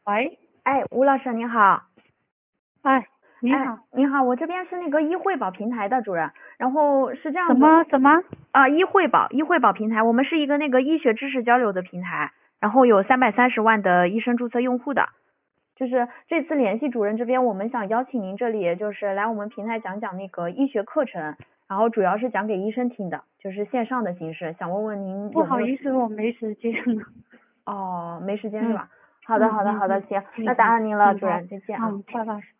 喂， 哎，吴老师您好。 哎，你哎， 好， 您好，我这边是那个易惠宝平台的主任，然后是这什样子么什么？ 啊，易惠宝平台，我们是一个那个医学知识交流的平台，然后有330万的医生注册用户的。就是这次联系主任这边，我们想邀请您这里，就是来我们平台讲讲那个医学课程，然后主要是讲给医生听的，就是线上的形式。想问问您有没有？ 不好意思，我没时间了。 哦，没时间是嗯吧？好的，好的，好的， 嗯嗯嗯行，那嗯嗯打扰您了， 嗯，好， 主任，再见啊。 嗯，拜拜。